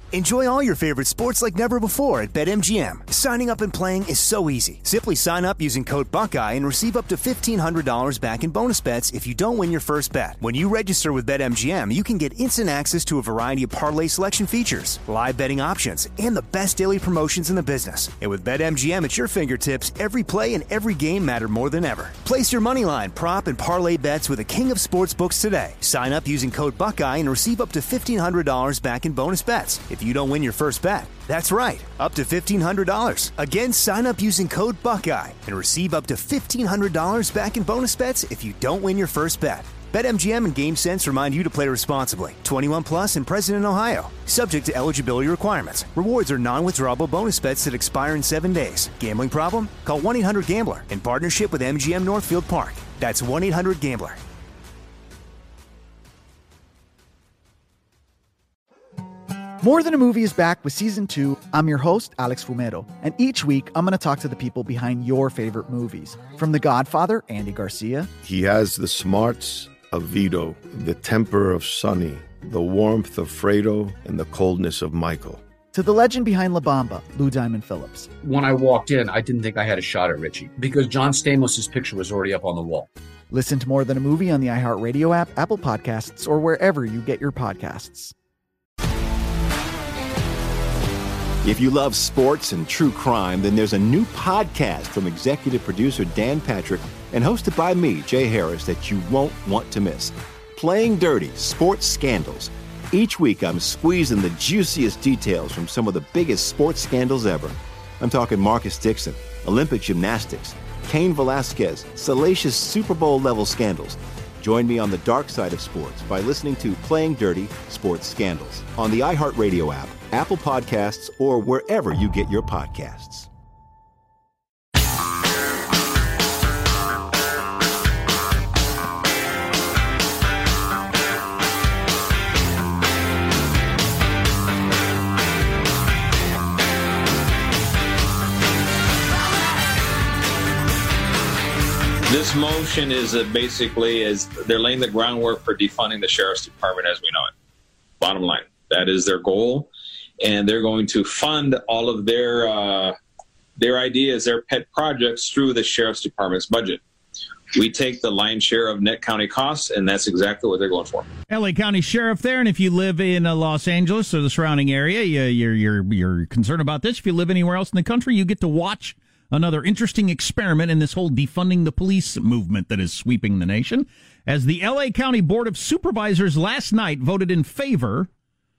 Enjoy all your favorite sports like never before at BetMGM. Signing up and playing is so easy. Simply sign up using code Buckeye and receive up to $1,500 back in bonus bets if you don't win your first bet. When you register with BetMGM, you can get instant access to a variety of parlay selection features, live betting options, and the best daily promotions in the business. And with BetMGM at your fingertips, every play and every game matter more than ever. Place your moneyline, prop, and parlay bets with the king of sportsbooks today. Sign up using code Buckeye and receive up to $1,500 back in bonus bets if you don't win your first bet. That's right, up to $1,500. Again, sign up using code Buckeye and receive up to $1,500 back in bonus bets if you don't win your first bet. BetMGM and GameSense remind you to play responsibly. 21 plus and present in Ohio. Subject to eligibility requirements. Rewards are non-withdrawable bonus bets that expire in 7 days. Gambling problem? Call 1-800-GAMBLER in partnership with MGM Northfield Park. That's 1-800-GAMBLER. More Than a Movie is back with Season 2. I'm your host, Alex Fumero, and each week I'm going to talk to the people behind your favorite movies. From The Godfather, Andy Garcia. He has the smarts of Vito, the temper of Sonny, the warmth of Fredo, and the coldness of Michael. To the legend behind La Bamba, Lou Diamond Phillips. When I walked in, I didn't think I had a shot at Richie because John Stamos' picture was already up on the wall. Listen to More Than a Movie on the iHeartRadio app, Apple Podcasts, or wherever you get your podcasts. If you love sports and true crime, then there's a new podcast from executive producer Dan Patrick and hosted by me, Jay Harris, that you won't want to miss. Playing Dirty: Sports Scandals. Each week, I'm squeezing the juiciest details from some of the biggest sports scandals ever. I'm talking Marcus Dixon, Olympic gymnastics, Cain Velasquez, salacious Super Bowl-level scandals. Join me on the dark side of sports by listening to Playing Dirty: Sports Scandals on the iHeartRadio app, Apple Podcasts, or wherever you get your podcasts. This motion is basically they're laying the groundwork for defunding the Sheriff's Department as we know it. Bottom line, that is their goal, and they're going to fund all of their ideas, their pet projects through the Sheriff's Department's budget. We take the lion's share of net county costs, and that's exactly what they're going for. L.A. County Sheriff there, and if you live in Los Angeles or the surrounding area, you're concerned about this. If you live anywhere else in the country, you get to watch another interesting experiment in this whole defunding the police movement that is sweeping the nation, as the L.A. County Board of Supervisors last night voted in favor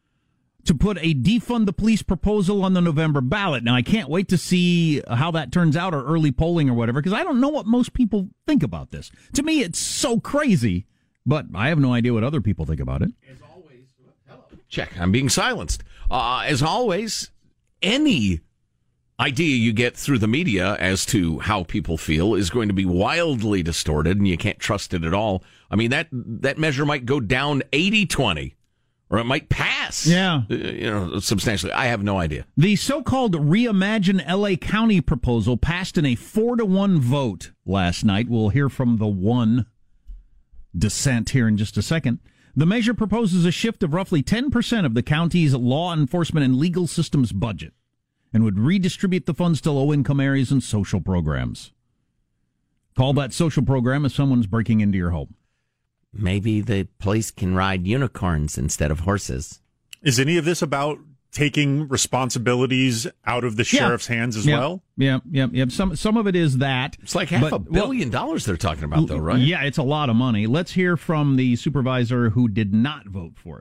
to put a defund the police proposal on the November ballot. Now, I can't wait to see how that turns out, or early polling or whatever, because I don't know what most people think about this. To me, it's so crazy, but I have no idea what other people think about it. As always, hello. Check, I'm being silenced. As always, any idea you get through the media as to how people feel is going to be wildly distorted, and you can't trust it at all. I mean, that measure might go down 80-20, or it might pass. Yeah. Substantially. I have no idea. The so-called Reimagine L.A. County proposal passed in a 4-1 vote last night. We'll hear from the one dissent here in just a second. The measure proposes a shift of roughly 10% of the county's law enforcement and legal systems budget, and would redistribute the funds to low-income areas and social programs. Call that social program if someone's breaking into your home. Maybe the police can ride unicorns instead of horses. Is any of this about taking responsibilities out of the sheriff's hands as well? Yeah. Some of it is that. It's like $500 million they're talking about, though, right? Yeah, it's a lot of money. Let's hear from the supervisor who did not vote for it.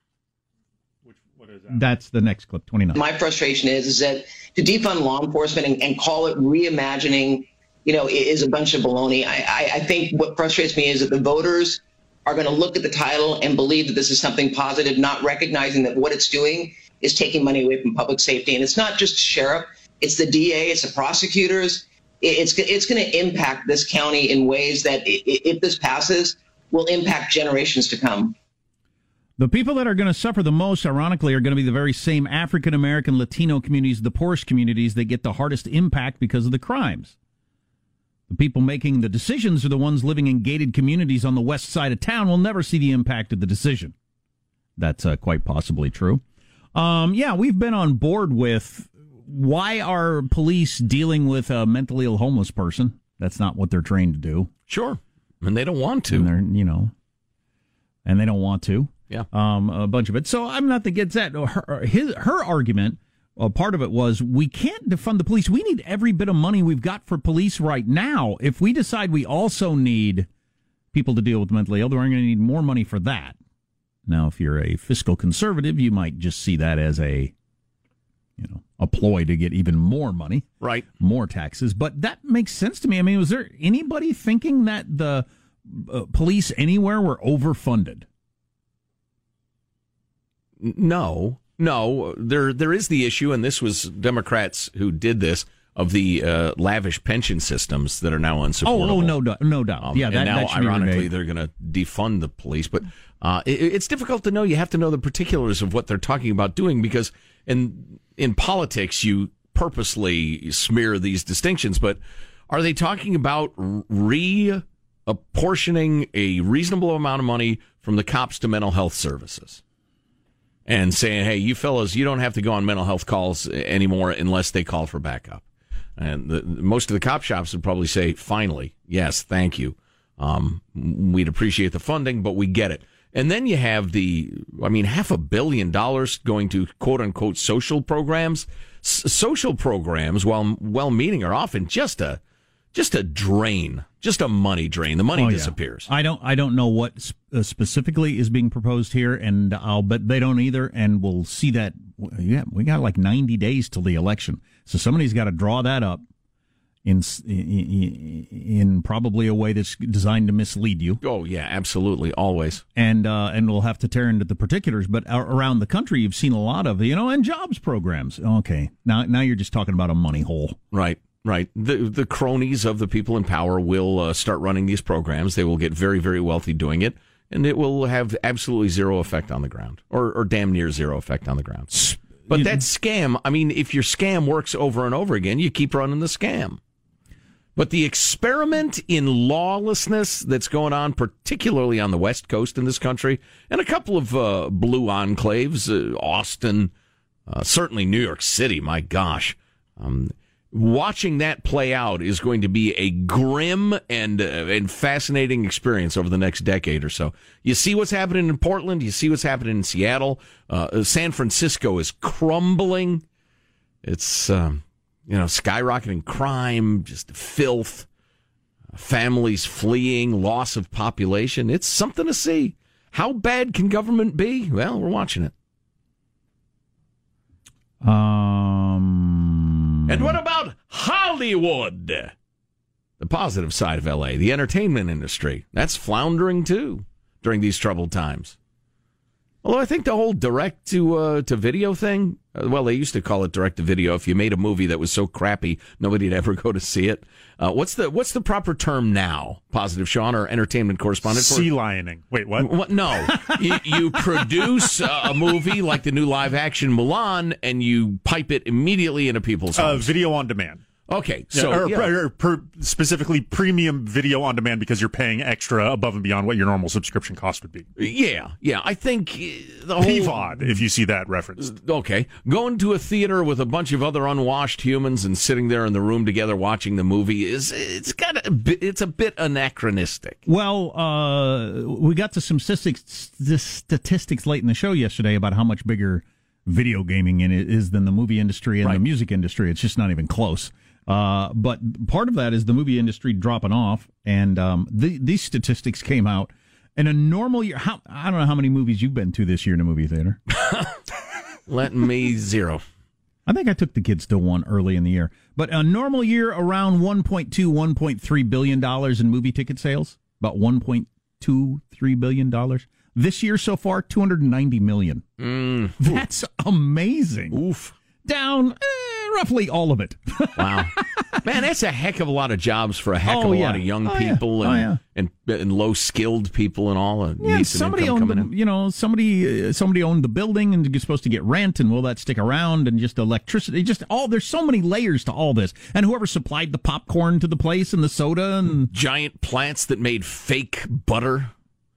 That's the next clip, 29. My frustration is that to defund law enforcement and call it reimagining, is a bunch of baloney. I think what frustrates me is that the voters are going to look at the title and believe that this is something positive, not recognizing that what it's doing is taking money away from public safety. And it's not just the sheriff, it's the DA, it's the prosecutors. It's going to impact this county in ways that, if this passes, will impact generations to come. The people that are going to suffer the most, ironically, are going to be the very same African-American, Latino communities, the poorest communities that get the hardest impact because of the crimes. The people making the decisions are the ones living in gated communities on the west side of town will never see the impact of the decision. That's quite possibly true. Yeah, we've been on board with why are police dealing with a mentally ill homeless person? That's not what they're trained to do. Sure. And they don't want to. And they're, and they don't want to. Yeah. A bunch of it. So I'm not against that. Her argument, part of it was we can't defund the police. We need every bit of money we've got for police right now. If we decide we also need people to deal with mentally ill, then we're going to need more money for that. Now, if you're a fiscal conservative, you might just see that as a ploy to get even more money. Right. More taxes. But that makes sense to me. I mean, was there anybody thinking that the police anywhere were overfunded? No. There is the issue, and this was Democrats who did this, of the lavish pension systems that are now unsupportable. No doubt. Yeah, and now, that should ironically, be they're going to defund the police. But it's difficult to know. You have to know the particulars of what they're talking about doing, because in politics, you purposely smear these distinctions. But are they talking about reapportioning a reasonable amount of money from the cops to mental health services? And saying, hey, you fellas, you don't have to go on mental health calls anymore unless they call for backup. And most of the cop shops would probably say, finally, yes, thank you. We'd appreciate the funding, but we get it. And then you have $500 million going to quote-unquote social programs. Social programs, while well-meaning, are often just a drain, just a money drain. The money disappears. I don't know what specifically is being proposed here, and I'll bet they don't either. And we'll see that. Yeah, we got like 90 days till the election, so somebody's got to draw that up in probably a way that's designed to mislead you. Oh yeah, absolutely, always. And we'll have to tear into the particulars. But around the country, you've seen a lot of and jobs programs. Okay, now you're just talking about a money hole, right? Right. The cronies of the people in power will start running these programs. They will get very, very wealthy doing it, and it will have absolutely zero effect on the ground, or damn near zero effect on the ground. But that scam, if your scam works over and over again, you keep running the scam. But the experiment in lawlessness that's going on, particularly on the West Coast in this country, and a couple of blue enclaves, Austin, certainly New York City, my gosh, watching that play out is going to be a grim and fascinating experience over the next decade or so. You see what's happening in Portland. You see what's happening in Seattle. San Francisco is crumbling. It's skyrocketing crime, just filth, families fleeing, loss of population. It's something to see. How bad can government be? Well, we're watching it. And what about Hollywood? The positive side of L.A., the entertainment industry. That's floundering, too, during these troubled times. Although I think the whole direct-to-video thing, they used to call it direct-to-video. If you made a movie that was so crappy, nobody'd ever go to see it. What's the proper term now? Positive Sean, our entertainment correspondent? Sea lioning. Wait, what? No. you produce a movie like the new live-action Mulan, and you pipe it immediately into people's homes. Video on demand. Okay, specifically premium video on demand because you're paying extra above and beyond what your normal subscription cost would be. Yeah. I think the whole PVOD, if you see that referenced. Okay, going to a theater with a bunch of other unwashed humans and sitting there in the room together watching the movie it's a bit anachronistic. Well, we got to some statistics late in the show yesterday about how much bigger video gaming is than the movie industry and the music industry. It's just not even close. But part of that is the movie industry dropping off, and these statistics came out in a normal year. I don't know how many movies you've been to this year in a movie theater. Let me zero. I think I took the kids to one early in the year. But a normal year, around $1.3 billion in movie ticket sales. About $1.23 billion. This year so far, $290 million. That's amazing. Oof. Down roughly all of it. Wow. Man, that's a heck of a lot of jobs for a heck of a lot of young people and low-skilled people and all. Somebody owned somebody owned the building and you're supposed to get rent, and will that stick around, and just electricity, there's so many layers to all this. And whoever supplied the popcorn to the place and the soda and giant plants that made fake butter.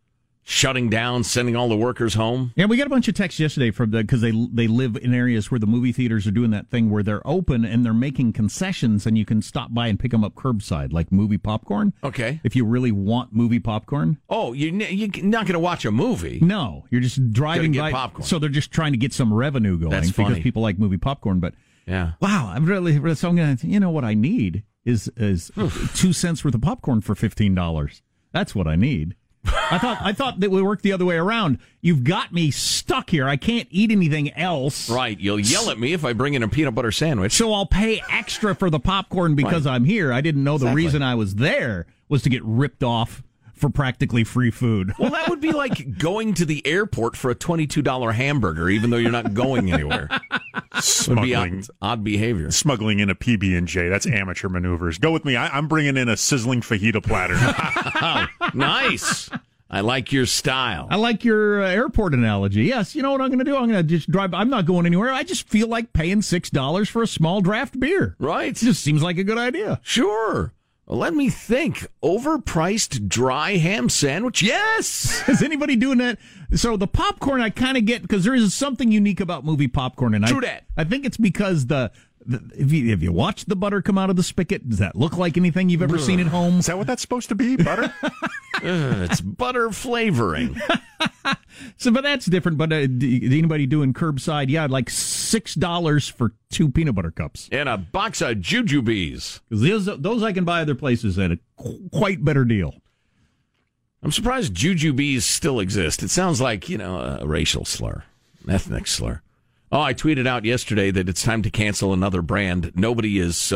shutting down, sending all the workers home. Yeah, we got a bunch of texts yesterday from because they live in areas where the movie theaters are doing that thing where they're open and they're making concessions, and you can stop by and pick them up curbside, like movie popcorn. Okay. If you really want movie popcorn. Oh, you're not going to watch a movie. No, you're just driving Get by. popcorn. So they're just trying to get some revenue going. That's funny. Because people like movie popcorn. But yeah, wow, so I'm gonna. You know what I need is 2 cents worth of popcorn for $15. That's what I need. I thought that would work the other way around. You've got me stuck here. I can't eat anything else. Right. You'll yell at me if I bring in a peanut butter sandwich. So I'll pay extra for the popcorn because I'm here. I didn't know the reason I was there was to get ripped off for practically free food. Well, that would be like going to the airport for a $22 hamburger, even though you're not going anywhere. Smuggling, odd behavior. Smuggling in a PB&J. That's amateur maneuvers. Go with me. I'm bringing in a sizzling fajita platter. Oh, nice. I like your style. I like your airport analogy. Yes, you know what I'm going to do? I'm going to just drive. I'm not going anywhere. I just feel like paying $6 for a small draft beer. Right. It just seems like a good idea. Sure. Well, let me think. Overpriced dry ham sandwich? Yes! Is anybody doing that? So the popcorn I kind of get, because there is something unique about movie popcorn. And True that. I think it's because if you watch the butter come out of the spigot, does that look like anything you've ever seen at home? Is that what that's supposed to be, butter? It's butter flavoring. But that's different. But anybody doing curbside? Yeah, like $6 for 2 peanut butter cups. And a box of Jujubes. Those I can buy other places at a quite better deal. I'm surprised Jujubes still exist. It sounds like, a racial slur, an ethnic slur. Oh, I tweeted out yesterday that it's time to cancel another brand. Nobody's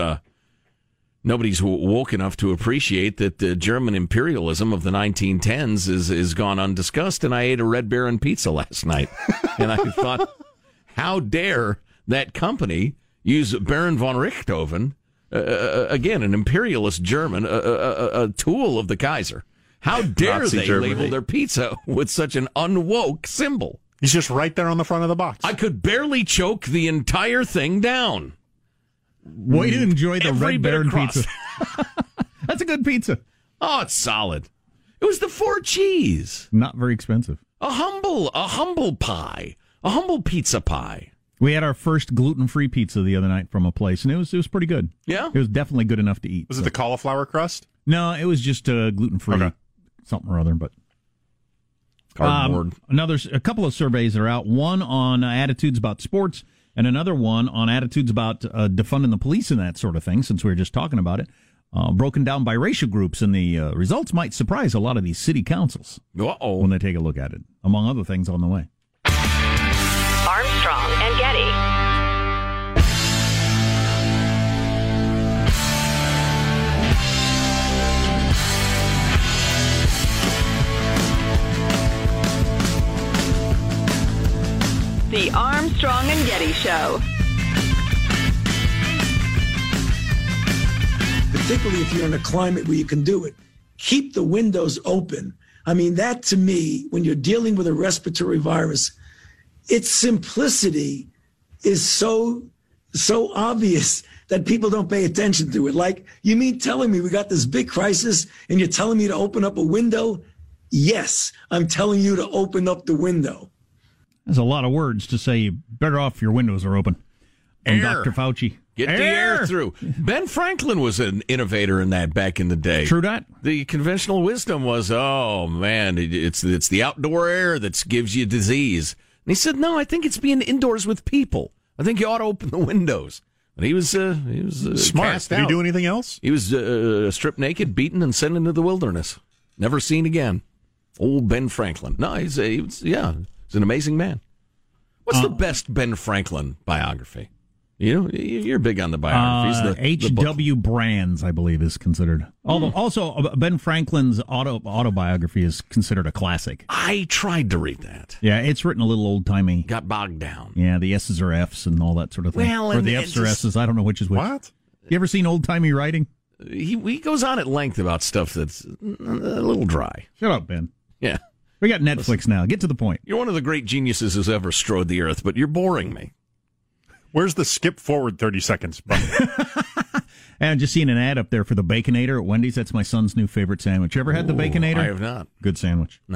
woke enough to appreciate that the German imperialism of the 1910s is gone undiscussed. And I ate a Red Baron pizza last night, and I thought, how dare that company use Baron von Richthofen, again an imperialist German, a tool of the Kaiser? How dare Nazi they Germany. label their pizza with such an unwoke symbol? He's just right there on the front of the box. I could barely choke the entire thing down. Way to enjoy the Every Red bit Baron across. pizza. That's a good pizza. Oh, it's solid. It was the 4 cheese. Not very expensive. A humble pie. A humble pizza pie. We had our first gluten-free pizza the other night from a place, and it was pretty good. Yeah? It was definitely good enough to eat. Was it the cauliflower crust? No, it was just gluten-free. Okay. Something or other, but Cardboard. A couple of surveys are out. One on attitudes about sports, and another one on attitudes about defunding the police and that sort of thing. Since we were just talking about it, broken down by racial groups, and the results might surprise a lot of these city councils when they take a look at it. Among other things, on the way. Armstrong and Getty. The Armstrong and Getty Show. Particularly if you're in a climate where you can do it. Keep the windows open. I mean, that to me, when you're dealing with a respiratory virus, its simplicity is so obvious that people don't pay attention to it. Like, you mean telling me we got this big crisis and you're telling me to open up a window? Yes, I'm telling you to open up the window. There's a lot of words to say. You better off your windows are open. From Air. Dr. Fauci. Get the air through. Ben Franklin was an innovator in that back in the day. True that. The conventional wisdom was, oh, man, it's the outdoor air that gives you disease. And he said, no, I think it's being indoors with people. I think you ought to open the windows. And he was smart. cast Did he out. do anything else? He was stripped naked, beaten, and sent into the wilderness. Never seen again. Old Ben Franklin. No, he's an amazing man. What's the best Ben Franklin biography? You're big on the biographies. H.W. Brands, I believe, is considered. Although also Ben Franklin's autobiography is considered a classic. I tried to read that. Yeah, it's written a little old-timey. Got bogged down. Yeah, the S's are F's and all that sort of thing. Well, or and the F's are S's. I don't know which is which. What? You ever seen old-timey writing? He goes on at length about stuff that's a little dry. Shut up, Ben. Yeah. We got Netflix now. Get to the point. You're one of the great geniuses who's ever strode the earth, but you're boring me. Where's the skip forward 30 seconds button? And I'm just seeing an ad up there for the Baconator at Wendy's. That's my son's new favorite sandwich. You ever had the Baconator? I have not. Good sandwich. No.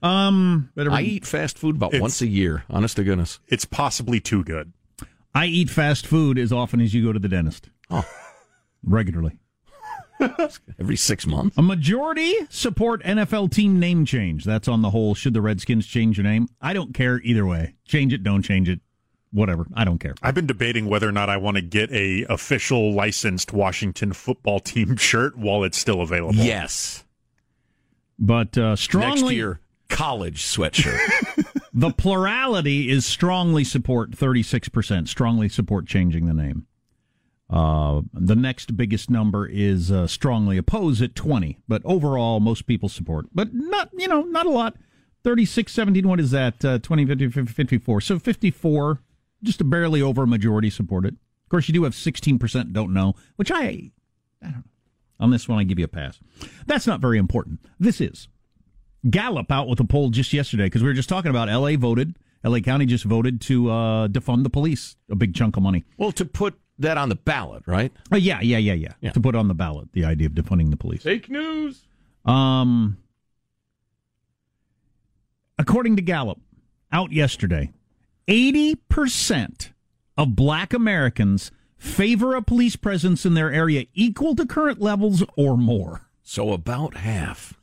I eat fast food about once a year, honest to goodness. It's possibly too good. I eat fast food as often as you go to the dentist. Oh. Regularly. Every 6 months. A majority support NFL team name change. That's on the whole. Should the Redskins change their name? I don't care either way. Change it, don't change it. Whatever. I don't care. I've been debating whether or not I want to get a official licensed Washington football team shirt while it's still available. Yes. But strongly... Next year, college sweatshirt. The plurality is strongly support, 36%. Strongly support changing the name. The next biggest number is strongly oppose at 20. But overall, most people support. But not a lot. 36, 17, what is that? 20, 50, 54. So 54... just barely over a majority support it. Of course, you do have 16% don't know, which I don't know. On this one, I give you a pass. That's not very important. This is. Gallup out with a poll just yesterday, because we were just talking about L.A. County just voted to defund the police, a big chunk of money. Well, to put that on the ballot, right? Yeah. To put on the ballot, the idea of defunding the police. Fake news. According to Gallup, out yesterday, 80% of black Americans favor a police presence in their area equal to current levels or more. So about half.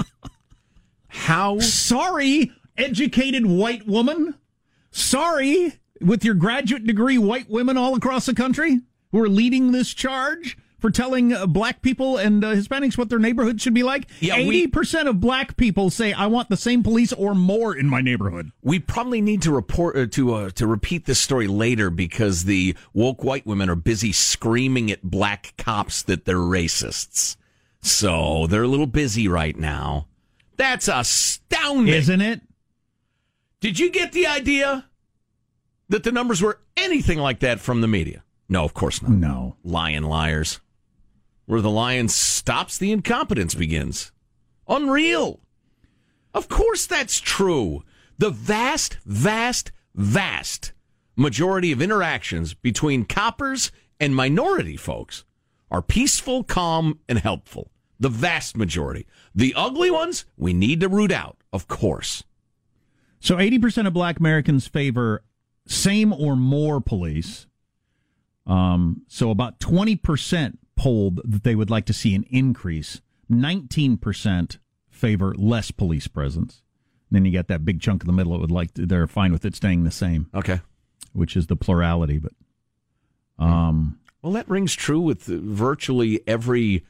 How? Sorry, educated white woman. Sorry, with your graduate degree white women all across the country who are leading this charge for telling black people and Hispanics what their neighborhood should be like. Yeah, 80% of black people say, I want the same police or more in my neighborhood. We probably need to report to repeat this story later because the woke white women are busy screaming at black cops that they're racists. So they're a little busy right now. That's astounding. Isn't it? Did you get the idea that the numbers were anything like that from the media? No, of course not. No. Lying liars. Where the lion stops, the incompetence begins. Unreal. Of course that's true. The vast, vast, vast majority of interactions between coppers and minority folks are peaceful, calm, and helpful. The vast majority. The ugly ones, we need to root out, of course. So 80% of black Americans favor same or more police. So about 20% polled that they would like to see an increase. 19% favor less police presence. And then you got that big chunk in the middle that would like to, they're fine with it staying the same. Okay. Which is the plurality. But well, that rings true with virtually every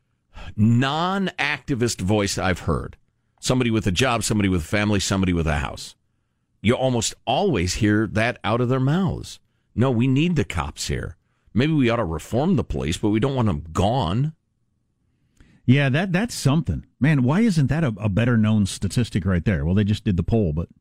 non-activist voice I've heard. Somebody with a job, somebody with a family, somebody with a house. You almost always hear that out of their mouths. No, we need the cops here. Maybe we ought to reform the police, but we don't want them gone. Yeah, that's something. Man, why isn't that a better known statistic right there? Well, they just did the poll, but...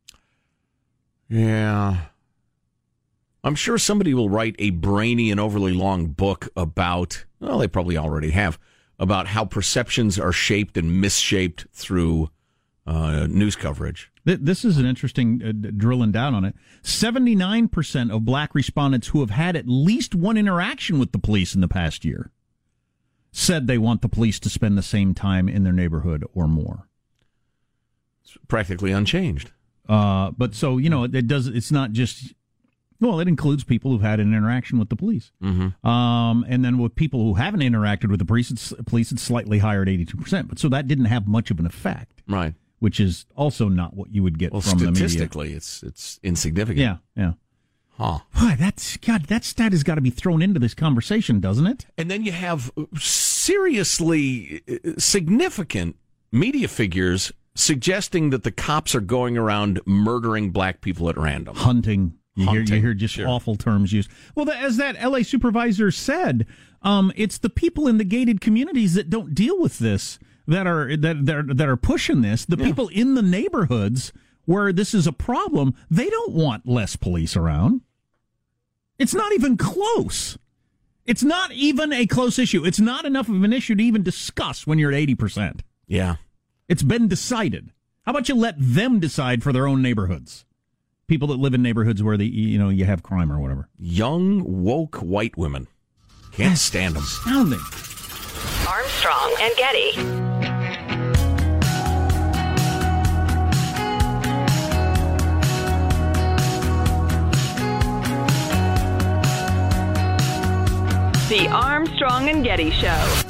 Yeah. I'm sure somebody will write a brainy and overly long book about, well, they probably already have, about how perceptions are shaped and misshaped through news coverage. This is an interesting drilling down on it. 79% of black respondents who have had at least one interaction with the police in the past year said they want the police to spend the same time in their neighborhood or more. It's practically unchanged. But so, it's not just, well, it includes people who've had an interaction with the police. Mm-hmm. And then with people who haven't interacted with the police, it's slightly higher at 82%. But so that didn't have much of an effect. Right. Which is also not what you would get from the media. Statistically, it's insignificant. Yeah. Huh. Boy, that stat has got to be thrown into this conversation, doesn't it? And then you have seriously significant media figures suggesting that the cops are going around murdering black people at random. Hunting. You hear just awful terms used. Well, as that L.A. supervisor said, it's the people in the gated communities that don't deal with this that are pushing this. The people in the neighborhoods where this is a problem, they don't want less police around. It's not even close. It's not even a close issue. It's not enough of an issue to even discuss when you're at 80%. Yeah. It's been decided. How about you let them decide for their own neighborhoods? People that live in neighborhoods where you have crime or whatever. Young, woke white women. Can't stand them. Astounding. Armstrong and Getty. The Armstrong and Getty Show.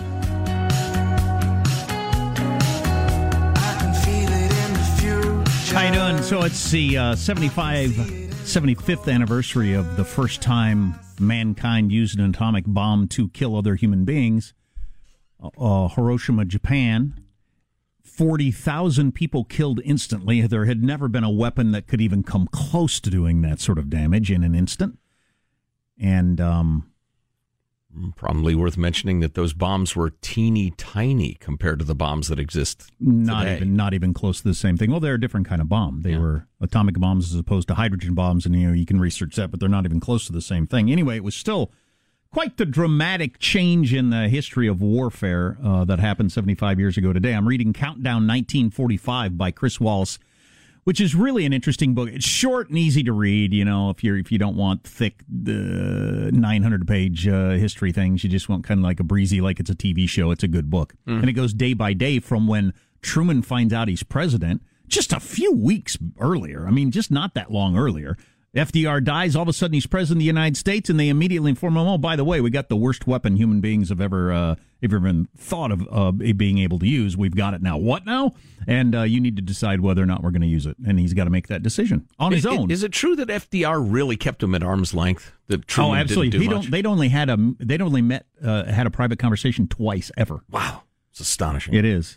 How you doing? So it's the 75th anniversary of the first time mankind used an atomic bomb to kill other human beings. Hiroshima, Japan. 40,000 people killed instantly. There had never been a weapon that could even come close to doing that sort of damage in an instant. And probably worth mentioning that those bombs were teeny tiny compared to the bombs that exist today. Not even close to the same thing. Well, they're a different kind of bomb. They were atomic bombs as opposed to hydrogen bombs, and you can research that, but they're not even close to the same thing. Anyway, it was still quite the dramatic change in the history of warfare that happened 75 years ago today. I'm reading Countdown 1945 by Chris Wallace, which is really an interesting book. It's short and easy to read, if you don't want thick 900-page history things. You just want kind of like a breezy, like it's a TV show. It's a good book. And it goes day by day from when Truman finds out he's president, just a few weeks earlier. I mean, just not that long earlier. FDR dies, all of a sudden he's president of the United States, and they immediately inform him, oh, by the way, we got the worst weapon human beings have ever been thought of being able to use. We've got it now. What now? And you need to decide whether or not we're going to use it. And he's got to make that decision on his own. Is it true that FDR really kept him at arm's length? That Truman absolutely. Didn't do much? They'd only had a private conversation twice ever. Wow. It's astonishing. It is.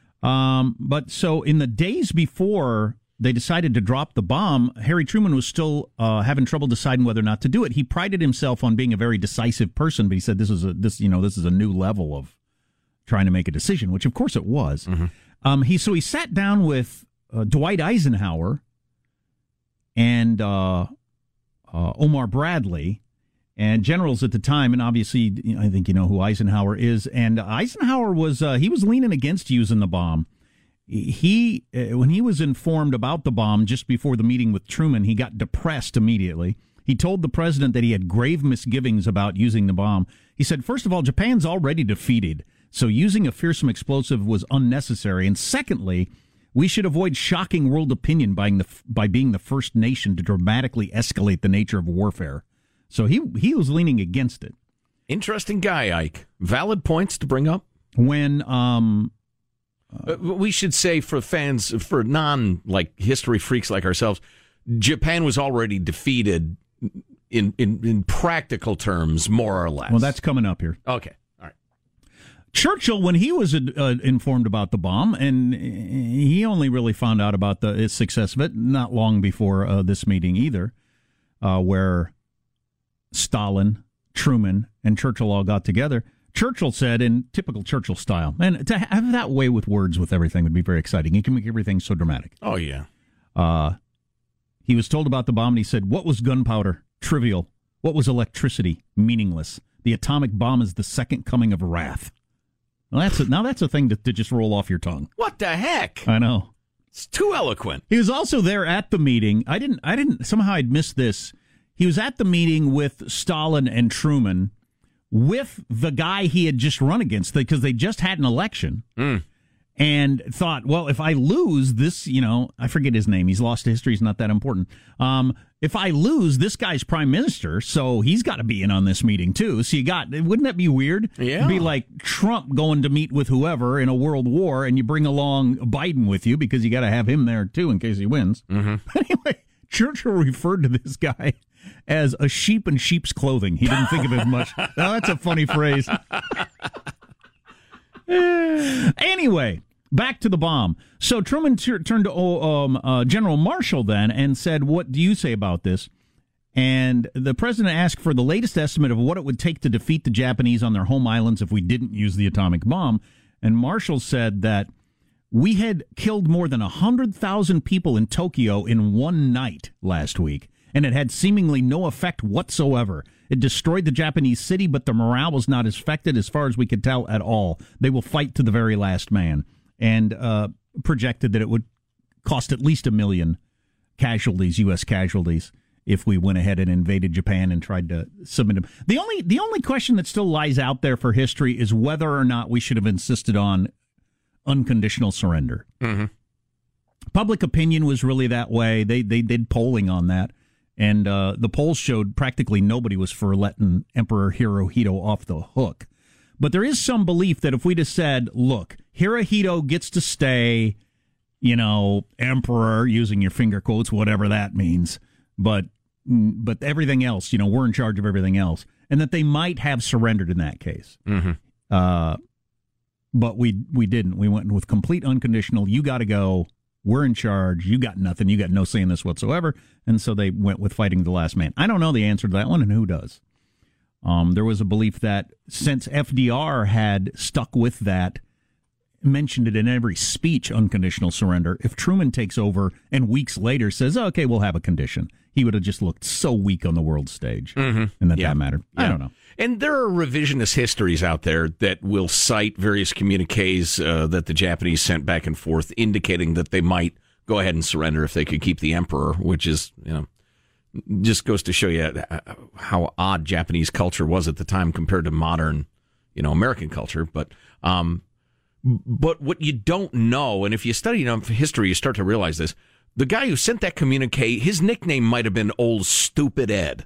But so in the days before they decided to drop the bomb, Harry Truman was still having trouble deciding whether or not to do it. He prided himself on being a very decisive person, but he said this is a new level of trying to make a decision, which of course it was. Mm-hmm. He sat down with Dwight Eisenhower and Omar Bradley and generals at the time, and obviously I think you know who Eisenhower is. And Eisenhower was leaning against using the bomb. When he was informed about the bomb just before the meeting with Truman, he got depressed immediately. He told the president that he had grave misgivings about using the bomb. He said, first of all, Japan's already defeated, so using a fearsome explosive was unnecessary. And secondly, we should avoid shocking world opinion by being the first nation to dramatically escalate the nature of warfare. So he was leaning against it. Interesting guy, Ike. Valid points to bring up. When we should say for fans, for history freaks like ourselves, Japan was already defeated in practical terms, more or less. Well, that's coming up here. Okay, all right. Churchill, when he was informed about the bomb, and he only really found out about the success of it not long before this meeting either, where Stalin, Truman, and Churchill all got together. Churchill said, in typical Churchill style, and to have that way with words with everything would be very exciting. He can make everything so dramatic. Oh, yeah. He was told about the bomb, and he said, what was gunpowder? Trivial. What was electricity? Meaningless. The atomic bomb is the second coming of wrath. Well, that's a thing to just roll off your tongue. What the heck? I know. It's too eloquent. He was also there at the meeting. Somehow I'd missed this. He was at the meeting with Stalin and Truman, with the guy he had just run against, because they just had an election, and thought, well, if I lose this, I forget his name. He's lost to history. It's not that important. If I lose, this guy's prime minister, so he's got to be in on this meeting too. So wouldn't that be weird? Yeah. It'd be like Trump going to meet with whoever in a world war, and you bring along Biden with you because you got to have him there too in case he wins. Mm-hmm. Anyway, Churchill referred to this guy as a sheep in sheep's clothing. He didn't think of it much. Now, that's a funny phrase. Anyway, back to the bomb. So Truman turned to General Marshall then and said, what do you say about this? And the president asked for the latest estimate of what it would take to defeat the Japanese on their home islands if we didn't use the atomic bomb. And Marshall said that we had killed more than 100,000 people in Tokyo in one night last week, and it had seemingly no effect whatsoever. It destroyed the Japanese city, but the morale was not affected as far as we could tell at all. They will fight to the very last man, and projected that it would cost at least 1 million casualties, U.S. casualties, if we went ahead and invaded Japan and tried to submit them. The only question that still lies out there for history is whether or not we should have insisted on unconditional surrender. Mm-hmm. Public opinion was really that way. They did polling on that. And the polls showed practically nobody was for letting Emperor Hirohito off the hook. But there is some belief that if we just said, look, Hirohito gets to stay, emperor, using your finger quotes, whatever that means, but everything else, we're in charge of everything else, and that they might have surrendered in that case. Mm-hmm. But we didn't. We went with complete unconditional, you got to go, we're in charge, you got nothing, you got no say in this whatsoever, and so they went with fighting the last man. I don't know the answer to that one, and who does? There was a belief that since FDR had stuck with that, mentioned it in every speech, unconditional surrender, if Truman takes over and weeks later says, okay, we'll have a condition, he would have just looked so weak on the world stage. Mm-hmm. And that mattered. Yeah. I don't know. And there are revisionist histories out there that will cite various communiques that the Japanese sent back and forth indicating that they might go ahead and surrender if they could keep the emperor, which is, just goes to show you how odd Japanese culture was at the time compared to modern, American culture. But what you don't know, and if you study enough history, you start to realize this. The guy who sent that communique, his nickname might have been Old Stupid Ed,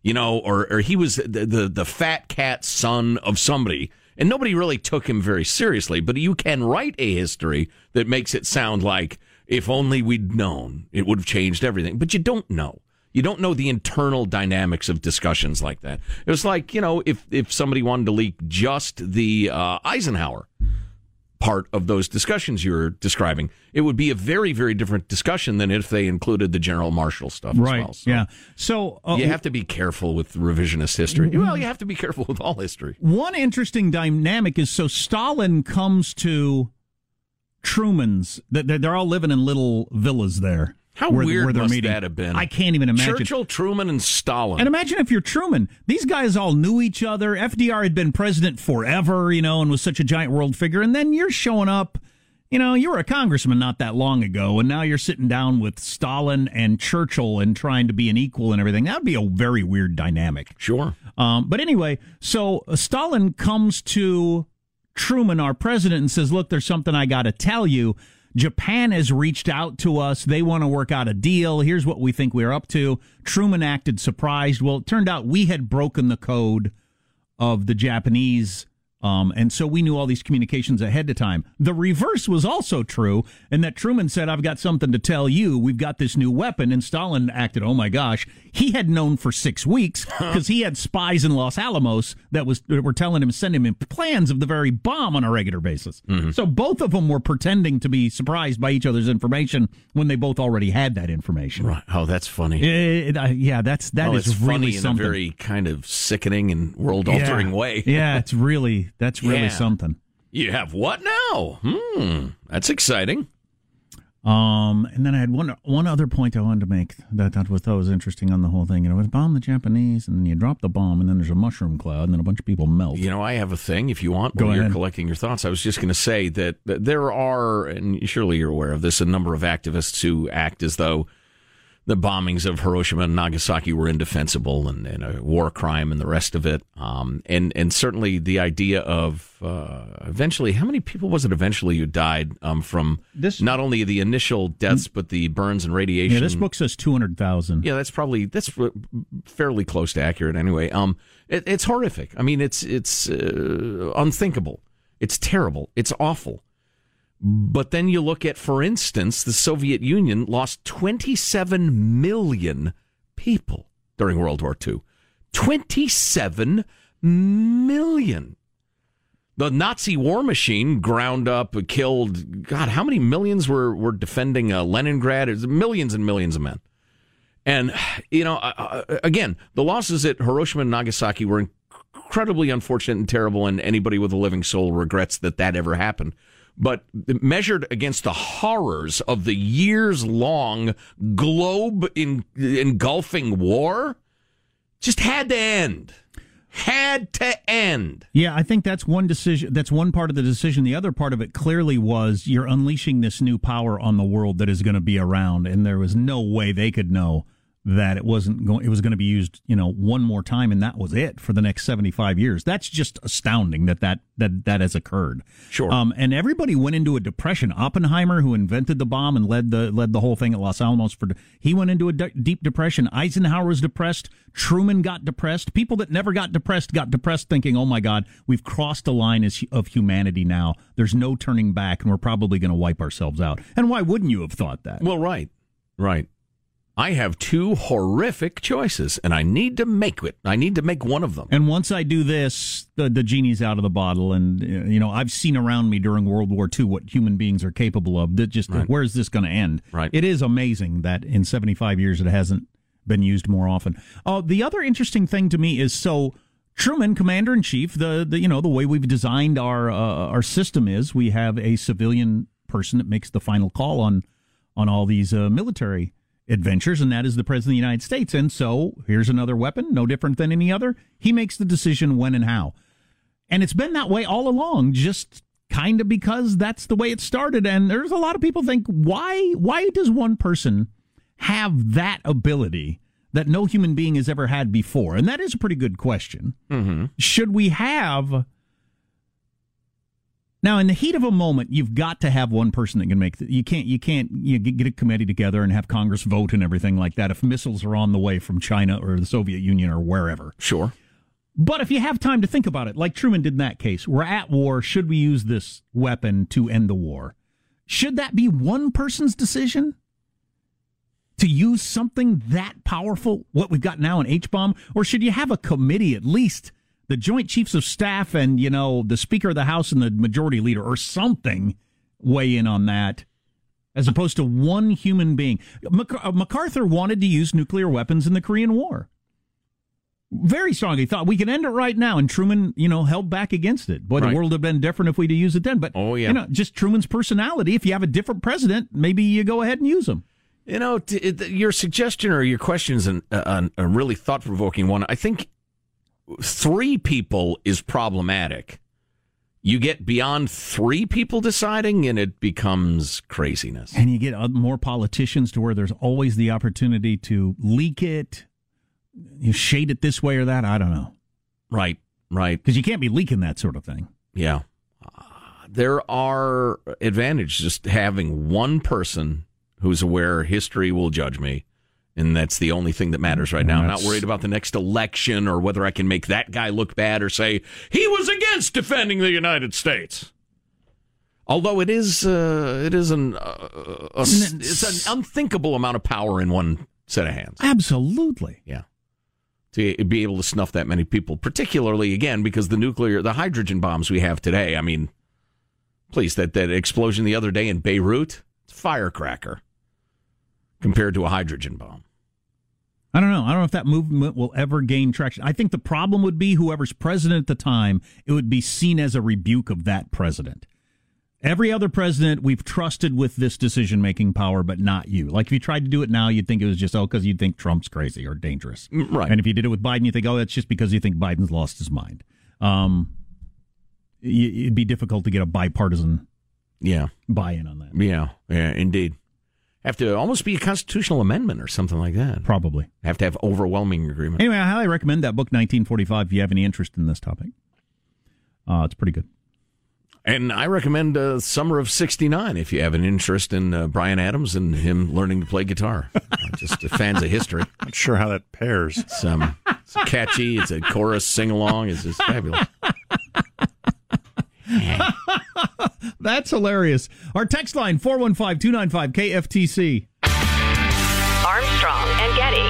or he was the fat cat son of somebody, and nobody really took him very seriously. But you can write a history that makes it sound like, if only we'd known, it would have changed everything. But you don't know. You don't know the internal dynamics of discussions like that. It was like, if somebody wanted to leak just the Eisenhower part of those discussions you're describing, it would be a very, very different discussion than if they included the General Marshall stuff as well. So, yeah. So you have to be careful with revisionist history. Well, you have to be careful with all history. One interesting dynamic is, so Stalin comes to Truman's, they're all living in little villas there. How weird must that have been? I can't even imagine. Churchill, Truman, and Stalin. And imagine if you're Truman. These guys all knew each other. FDR had been president forever, and was such a giant world figure. And then you're showing up, you were a congressman not that long ago, and now you're sitting down with Stalin and Churchill and trying to be an equal and everything. That would be a very weird dynamic. Sure. But anyway, so Stalin comes to Truman, our president, and says, look, there's something I got to tell you. Japan has reached out to us. They want to work out a deal. Here's what we think we're up to. Truman acted surprised. Well, it turned out we had broken the code of the Japanese, and so we knew all these communications ahead of time. The reverse was also true, in that Truman said, I've got something to tell you. We've got this new weapon. And Stalin acted, oh my gosh. He had known for 6 weeks because he had spies in Los Alamos that were telling him, sending him plans of the very bomb on a regular basis. Mm-hmm. So both of them were pretending to be surprised by each other's information when they both already had that information. Right. Oh, that's funny. That is really funny something. In a very kind of sickening and world-altering way. Yeah, that's really something. You have what now? That's exciting. And then I had one other point I wanted to make that was interesting on the whole thing. It was bomb the Japanese, and then you drop the bomb, and then there's a mushroom cloud, and then a bunch of people melt. I have a thing, if you want, while you're collecting your thoughts. I was just going to say that there are, and surely you're aware of this, a number of activists who act as though the bombings of Hiroshima and Nagasaki were indefensible and a war crime and the rest of it. And certainly the idea of eventually, how many people was it eventually who died from not only the initial deaths, but the burns and radiation? Yeah, this book says 200,000. Yeah, that's fairly close to accurate anyway. It's horrific. I mean, it's unthinkable. It's terrible. It's awful. But then you look at, for instance, the Soviet Union lost 27 million people during World War II. 27 million. The Nazi war machine ground up, killed, God, how many millions were defending Leningrad? It was millions and millions of men. And, again, the losses at Hiroshima and Nagasaki were incredibly unfortunate and terrible, and anybody with a living soul regrets that ever happened. But measured against the horrors of the years-long globe-engulfing war, just had to end. Had to end. Yeah, I think that's one decision. That's one part of the decision. The other part of it clearly was you're unleashing this new power on the world that is going to be around, and there was no way they could know that it was going to be used, one more time, and that was it for the next 75 years. That's just astounding that has occurred. Sure. And everybody went into a depression. Oppenheimer, who invented the bomb and led the whole thing at Los Alamos, he went into a deep depression. Eisenhower was depressed. Truman got depressed. People that never got depressed thinking, oh my God, we've crossed a line of humanity now. There's no turning back, and we're probably going to wipe ourselves out. And why wouldn't you have thought that? Well, right. I have two horrific choices, and I need to make it. I need to make one of them. And once I do this, the genie's out of the bottle. And, I've seen around me during World War II what human beings are capable of. Where is this going to end? Right. It is amazing that in 75 years it hasn't been used more often. The other interesting thing to me is, so Truman, commander-in-chief, the way we've designed our system is we have a civilian person that makes the final call on all these military adventures, and that is the President of the United States. And so here's another weapon, no different than any other. He makes the decision when and how. And it's been that way all along, just kind of because that's the way it started. And there's a lot of people think, why does one person have that ability that no human being has ever had before? And that is a pretty good question. Mm-hmm. Should we have... Now, in the heat of a moment, you've got to have one person that can make you can't get a committee together and have Congress vote and everything like that if missiles are on the way from China or the Soviet Union or wherever. Sure. But if you have time to think about it, like Truman did in that case, we're at war. Should we use this weapon to end the war? Should that be one person's decision to use something that powerful, what we've got now, an H-bomb? Or should you have a committee, at least the Joint Chiefs of Staff and, the Speaker of the House and the Majority Leader or something weigh in on that, as opposed to one human being? MacArthur wanted to use nuclear weapons in the Korean War. Very strongly thought we could end it right now, and Truman, held back against it. Boy, the world would have been different if we'd have used it then. But, just Truman's personality, if you have a different president, maybe you go ahead and use them. Your suggestion or your question is a really thought-provoking one. I think 3 people is problematic. You get beyond 3 people deciding, and it becomes craziness. And you get more politicians to where there's always the opportunity to leak it, you shade it this way or that. I don't know. Right. Because you can't be leaking that sort of thing. Yeah. There are advantages just having one person who's aware history will judge me. And that's the only thing that matters right now. I'm not worried about the next election or whether I can make that guy look bad or say he was against defending the United States. Although it's an unthinkable amount of power in one set of hands. Absolutely. Yeah. To be able to snuff that many people, particularly, again, because the hydrogen bombs we have today, I mean, please, that explosion the other day in Beirut, it's a firecracker compared to a hydrogen bomb. I don't know if that movement will ever gain traction. I think the problem would be whoever's president at the time, it would be seen as a rebuke of that president. Every other president we've trusted with this decision-making power, but not you. Like if you tried to do it now, you'd think it was just, because you'd think Trump's crazy or dangerous. Right. And if you did it with Biden, you think, that's just because you think Biden's lost his mind. It'd be difficult to get a bipartisan buy-in on that. Yeah, indeed. Have to almost be a constitutional amendment or something like that. Probably. Have to have overwhelming agreement. Anyway, I highly recommend that book, 1945, if you have any interest in this topic. It's pretty good. And I recommend Summer of '69 if you have an interest in Bryan Adams and him learning to play guitar. Just fans of history. Not sure how that pairs. It's catchy. It's a chorus sing-along. It's just fabulous. That's hilarious. Our text line, 415-295-KFTC. Armstrong and Getty.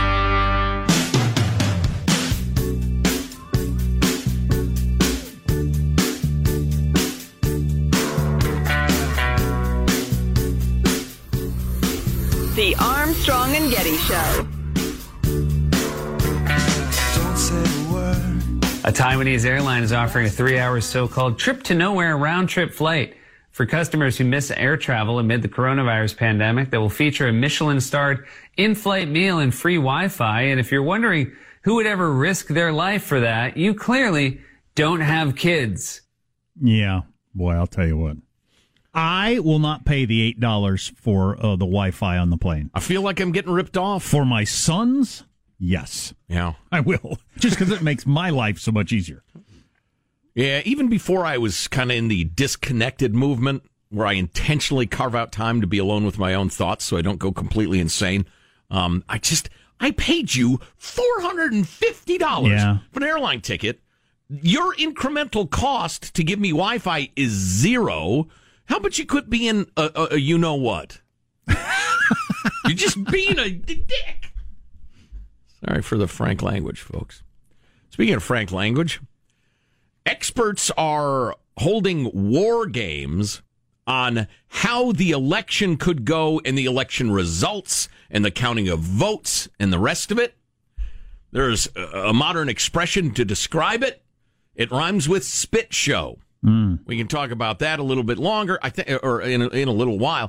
The Armstrong and Getty Show. Don't say a word. A Taiwanese airline is offering a 3-hour so-called trip-to-nowhere round-trip flight for customers who miss air travel amid the coronavirus pandemic that will feature a Michelin-starred in-flight meal and free Wi-Fi. And if you're wondering who would ever risk their life for that, you clearly don't have kids. Yeah. Boy, I'll tell you what. I will not pay the $8 for the Wi-Fi on the plane. I feel like I'm getting ripped off. For my sons, yes. Yeah. I will. Just because it makes my life so much easier. Yeah, even before I was kind of in the disconnected movement, where I intentionally carve out time to be alone with my own thoughts so I don't go completely insane, I paid you $450 for an airline ticket. Your incremental cost to give me Wi-Fi is $0. How about you quit being a you-know-what? You're just being a dick. Sorry for the frank language, folks. Speaking of frank language, experts are holding war games on how the election could go and the election results and the counting of votes and the rest of it. There's a modern expression to describe it. It rhymes with spit show. We can talk about that a little bit longer, I think, or in a little while.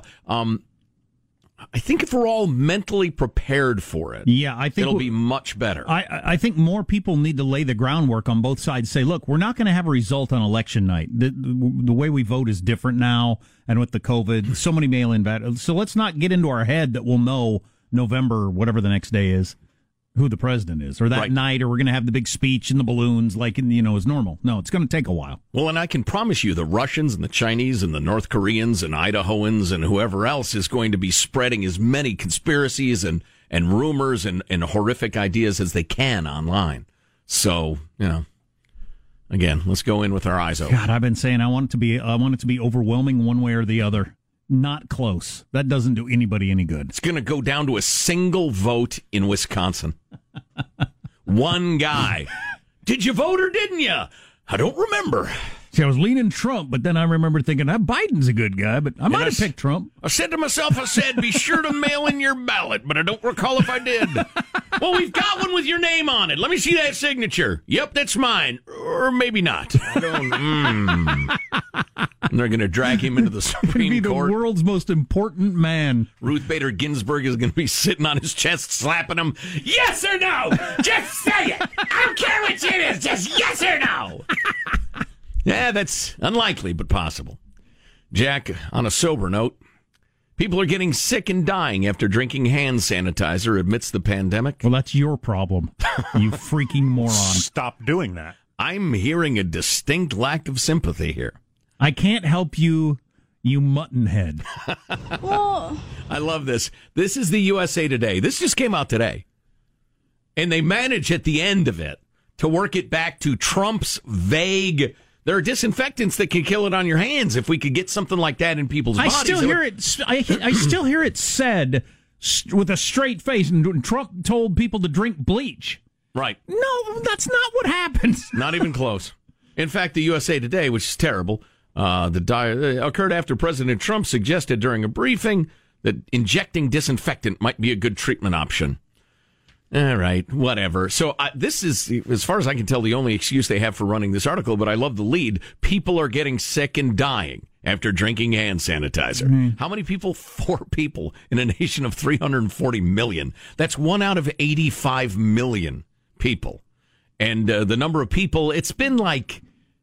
I think if we're all mentally prepared for it, I think it'll be much better. I think more people need to lay the groundwork on both sides. Say, look, we're not going to have a result on election night. The way we vote is different now, and with the COVID, so many mail-in ballots. So let's not get into our head that we'll know November, whatever the next day is, who the president is, or that night, or we're going to have the big speech and the balloons like, as normal. No, it's going to take a while. Well, and I can promise you the Russians and the Chinese and the North Koreans and Idahoans and whoever else is going to be spreading as many conspiracies and rumors and horrific ideas as they can online. So, again, let's go in with our eyes open. God, I've been saying I want it to be overwhelming one way or the other. Not close. That doesn't do anybody any good. It's going to go down to a single vote in Wisconsin. One guy. Did you vote or didn't you? I don't remember. See, I was leaning Trump, but then I remember thinking, Biden's a good guy, but I might have picked Trump. I said to myself, be sure to mail in your ballot, but I don't recall if I did. Well, we've got one with your name on it. Let me see that signature. Yep, that's mine. Or maybe not. I don't. And they're going to drag him into the Supreme Court. The world's most important man. Ruth Bader Ginsburg is going to be sitting on his chest, slapping him. Yes or no? Just say it. I don't care what it is. Just yes or no. Yeah, that's unlikely, but possible. Jack, on a sober note, people are getting sick and dying after drinking hand sanitizer amidst the pandemic. Well, that's your problem, you freaking moron. Stop doing that. I'm hearing a distinct lack of sympathy here. I can't help you, you mutton head. I love this. This is the USA Today. This just came out today. And they manage at the end of it to work it back to Trump's vague... There are disinfectants that can kill it on your hands. If we could get something like that in people's bodies. I still hear it said with a straight face, and Trump told people to drink bleach. Right. No, that's not what happens. Not even close. In fact, the USA Today, which is terrible, occurred after President Trump suggested during a briefing that injecting disinfectant might be a good treatment option. All right, whatever. So this is, as far as I can tell, the only excuse they have for running this article, but I love the lead. People are getting sick and dying after drinking hand sanitizer. Mm-hmm. How many people? 4 people in a nation of 340 million. That's 1 out of 85 million people. And the number of people, it's been like,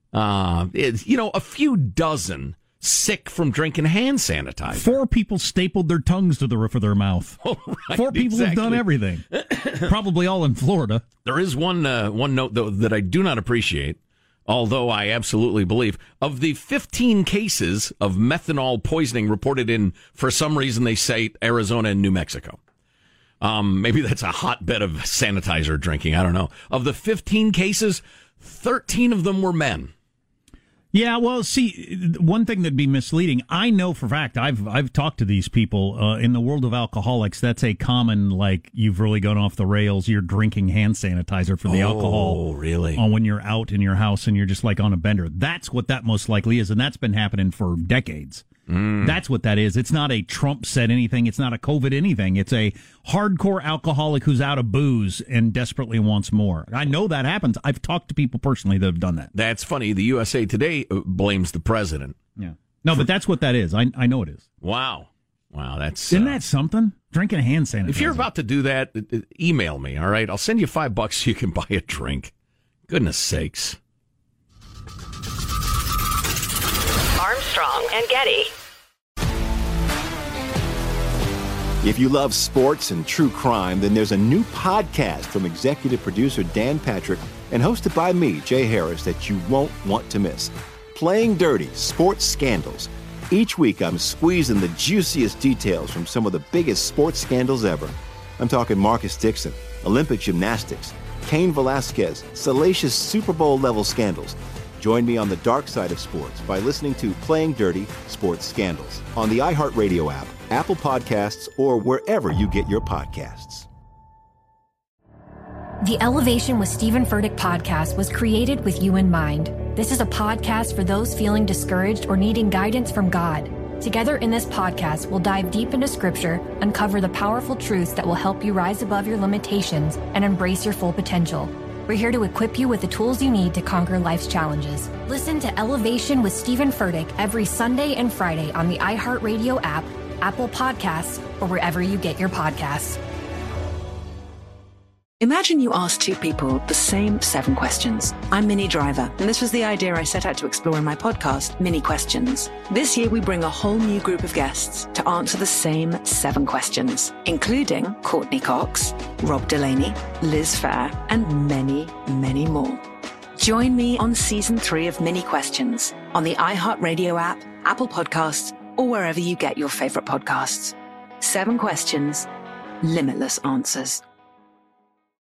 a few dozen sick from drinking hand sanitizer. 4 people stapled their tongues to the roof of their mouth. Oh, right, 4 people have done everything. Probably all in Florida. There is one note, though, that I do not appreciate, although I absolutely believe. Of the 15 cases of methanol poisoning reported in, for some reason they say, Arizona and New Mexico. Maybe that's a hotbed of sanitizer drinking. I don't know. Of the 15 cases, 13 of them were men. Yeah, well, see, one thing that'd be misleading, I know for a fact, I've talked to these people, in the world of alcoholics, that's a common, like, you've really gone off the rails, you're drinking hand sanitizer for the alcohol. Oh, really? When you're out in your house and you're just like on a bender. That's what that most likely is, and that's been happening for decades. That's what that is. It's not a Trump said anything. It's not a COVID anything. It's a hardcore alcoholic who's out of booze and desperately wants more. I know that happens. I've talked to people personally that have done that. That's funny. The USA Today blames the president. Yeah. No, but that's what that is. I know it is. Wow. Isn't that something? Drinking a hand sanitizer. If you're about to do that, email me, all right? I'll send you $5 so you can buy a drink. Goodness sakes. Armstrong and Getty. If you love sports and true crime, then there's a new podcast from executive producer Dan Patrick and hosted by me, Jay Harris, that you won't want to miss. Playing Dirty: Sports Scandals. Each week, I'm squeezing the juiciest details from some of the biggest sports scandals ever. I'm talking Marcus Dixon, Olympic gymnastics, Cain Velasquez, salacious Super Bowl-level scandals. Join me on the dark side of sports by listening to Playing Dirty: Sports Scandals on the iHeartRadio app, Apple Podcasts, or wherever you get your podcasts. The Elevation with Stephen Furtick podcast was created with you in mind. This is a podcast for those feeling discouraged or needing guidance from God. Together in this podcast, we'll dive deep into Scripture, uncover the powerful truths that will help you rise above your limitations and embrace your full potential. We're here to equip you with the tools you need to conquer life's challenges. Listen to Elevation with Stephen Furtick every Sunday and Friday on the iHeartRadio app, Apple Podcasts, or wherever you get your podcasts. Imagine you ask two people the same 7 questions. I'm Minnie Driver, and this was the idea I set out to explore in my podcast, Mini Questions. This year, we bring a whole new group of guests to answer the same 7 questions, including Courtney Cox, Rob Delaney, Liz Phair, and many, many more. Join me on Season 3 of Mini Questions on the iHeartRadio app, Apple Podcasts, or wherever you get your favorite podcasts. 7 questions, limitless answers.